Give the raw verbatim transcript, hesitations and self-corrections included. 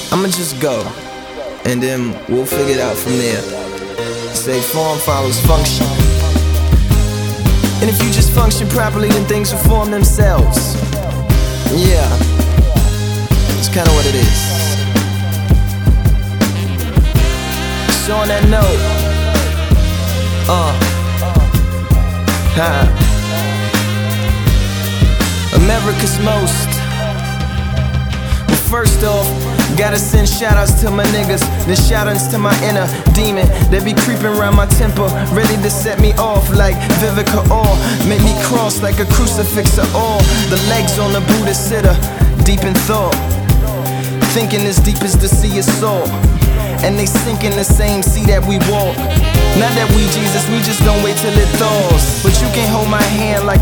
I'ma just go, and then we'll figure it out from there. Say form follows function, and if you just function properly, then things will form themselves. Yeah, it's kinda what it is. So on that note, uh, ha, America's Most. Well, first off, gotta send shoutouts to my niggas, then shoutouts to my inner demon that be creeping around my temple, ready to set me off like Vivica Orr. Make me cross like a crucifix of all. The legs on the Buddha sitter, deep in thought, thinking as deep as the sea is salt, and they sink in the same sea that we walk. Not that we Jesus, we just don't wait till it thaws. But you can hold my hand like